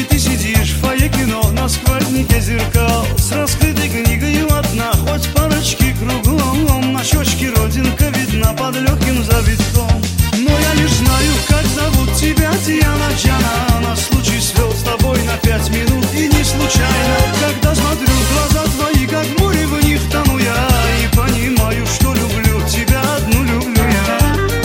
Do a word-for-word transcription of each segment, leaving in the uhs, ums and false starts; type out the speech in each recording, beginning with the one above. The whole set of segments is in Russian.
И ты сидишь в фойе кино на сквозняке зеркал, с раскрытой книгой одна, хоть парочки кругом. На щечке родинка видна под легким завитком. Но я лишь знаю, как зовут тебя, Диана Джана. На случай свел с тобой на пять минут, и не случайно. Когда смотрю в глаза твои, как море, в них тону я, и понимаю, что люблю тебя одну, люблю я.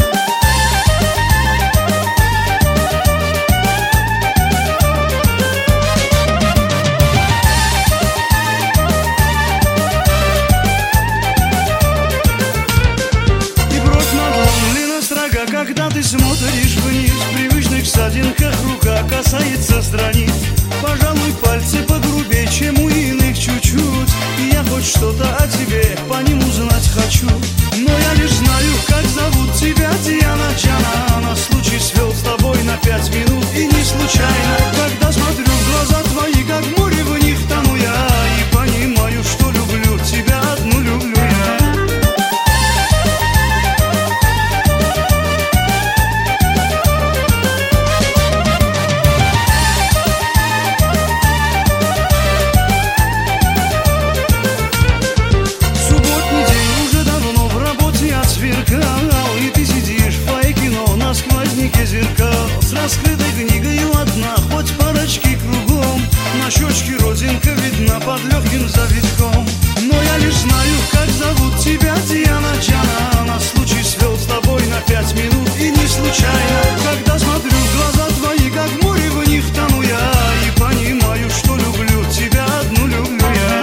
И бровь надломлена строга, когда ты смотришь вниз. В привычных ссадинках рука касается страниц. Пожалуй, пальцы погрубее, чем у иных чуть-чуть. И я хоть что-то о тебе по ним узнать хочу. Но я лишь знаю, как зовут тебя, Диана Джана. На случай свел с тобой на пять минут, и не случайно. Когда смотрю в глаза твои, как море, в них тону я, и понимаю, что люблю тебя одну, люблю я. И ты сидишь в фойе кино на сквозняке зеркал, с раскрытой книгой одна, хоть парочки кругом. На щечке родинка видна под легким завитком. Но я лишь знаю, как зовут тебя, Диана Джана. На случай свел с тобой на пять минут, и не случайно. Когда смотрю в глаза твои, как море, в них тону я, и понимаю, что люблю тебя одну, люблю я.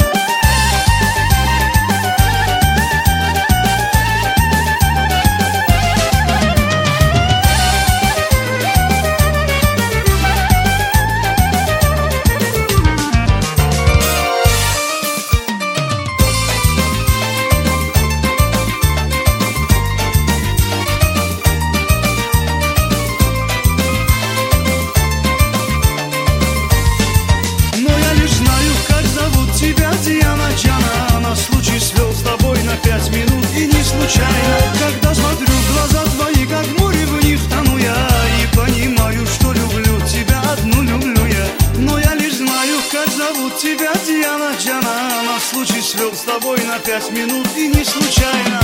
Диана Джана. На случай свел с тобой на пять минут, и не случайно. Когда смотрю в глаза твои, как море, в них тону я, и понимаю, что люблю тебя одну, люблю я. Но я лишь знаю, как зовут тебя, Диана Джана. На случай свел с тобой на пять минут, и не случайно.